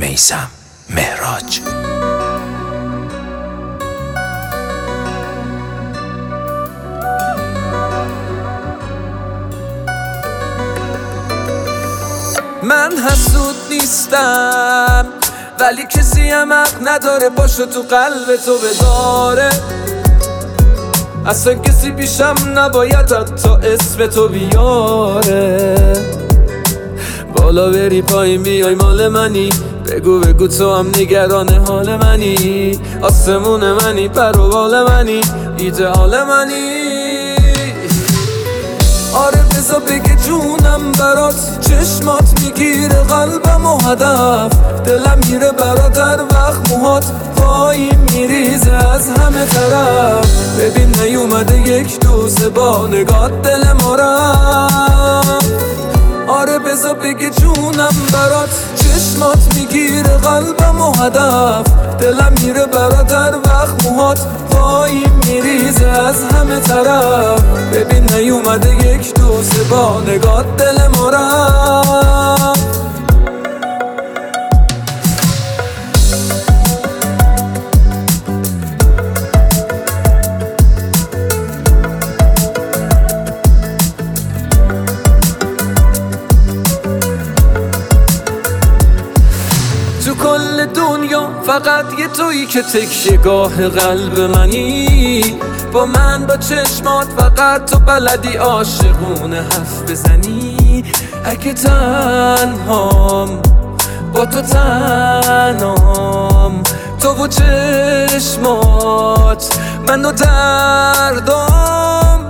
میثم مهراج. من حسود نیستم ولی کسی هم حق نداره پاشو تو قلب تو بداره. اصلا کسی پیشم نباید حتی اسم تو بیاره. بالا بری پایین بیای مال منی، بگو تو هم نگران حال منی. آسمون منی، پر و بال منی، ایدئال منی. آره بذار بگه جونم برات، چشمات میگیره قلبم و هدف. دلم میره برات هر وقت موهات پایین میریزه از همه طرف. ببین نیومده یک دوسه با نگات دل ما رفت. آره بذار بگه جونم برات، چشمات میگیره قلبم و هدف. دلم میره برات هر وقت موهات پایین میریزه از همه طرف. ببین نیومده یک دوسه با نگات دل ما رفت. تو کل دنیا فقط یه تویی که تکیه‌گاه قلب منی. با من با چشمات فقط تو بلدی عاشقونه حرف بزنی. اگه تنهام با تو تنهام، تو و چشمات من و دردام.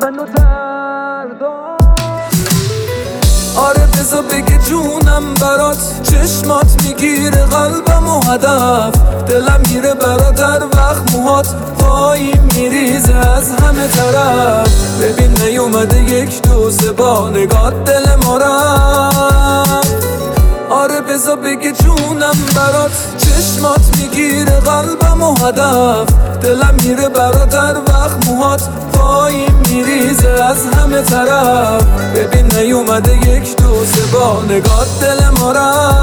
آره بذار بگه جونم برات، چشمات میگیره قلبم و هدف. دلم میره برات هر وقت موهات پایین میریزه از همه طرف. ببین نیومده یک دوسه با نگات دل ما رفت. آره بذار بگه جونم برات، چشمات میگیره قلبم و هدف. دلم میره برات هر وقت موهات پایین میریزه از همه طرف. ببین نیومده یک دوسه با نگات دل ما رفت.